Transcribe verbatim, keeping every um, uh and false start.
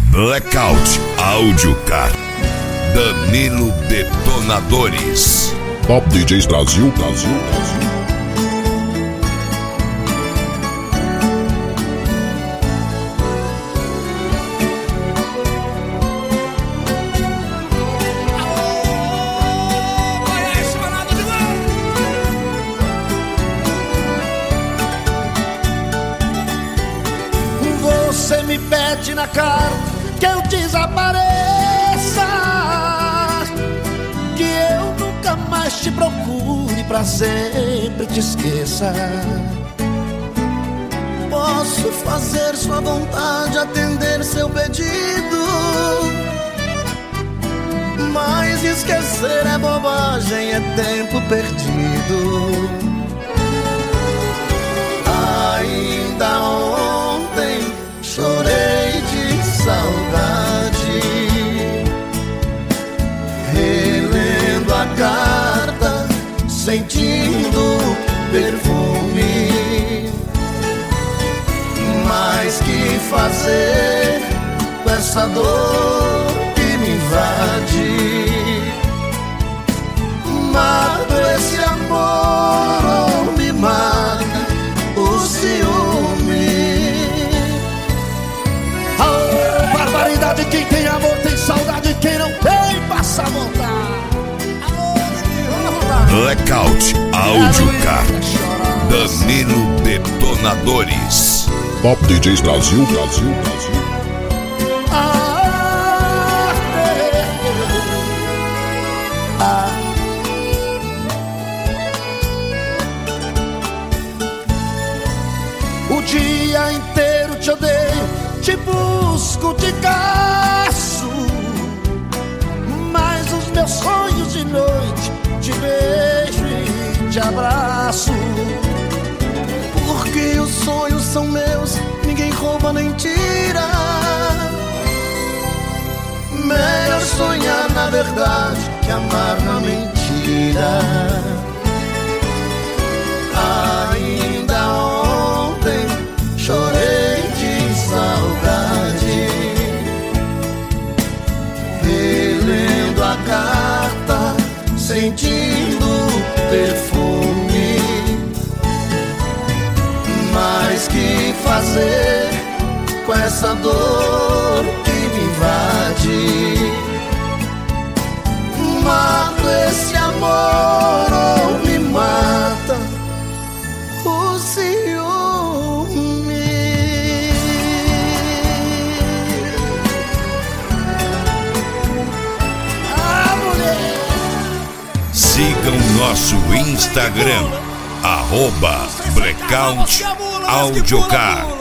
Blackout Audiocar. Danilo Detonadores. Top D Js Brasil, Brasil, Brasil. Você me pede na cara que eu desapareça, que eu nunca mais te procure, pra sempre te esqueça. Posso fazer sua vontade, atender seu pedido, mas esquecer é bobagem, é tempo perdido. Ainda ontem chorei de saudade, relendo a carta, sentindo perfume. Mas que fazer com essa dor que me invade? Mata esse amor ou me mata o ciúme? Oh, barbaridade, quem tem amor tem saudade, quem não tem passa a vontade. Blackout Audiocar. Danilo Detonadores. Top D Js Brasil, Brasil, Brasil. Ah, é. Ah. O dia inteiro te odeio, te busco, te caço, mas os meus sonhos de noite te beijo e te abraço. Porque os sonhos são meus, ninguém rouba nem tira. Melhor sonhar na verdade que amar na mentira. Ainda ontem chorei de saudade, relendo a carta, sentindo perfume. Mas que fazer com essa dor que me invade? Mata esse amor ou me mata o ciúme? Ah, mulher! Sigam nosso Instagram, arroba Blackout Audiocar.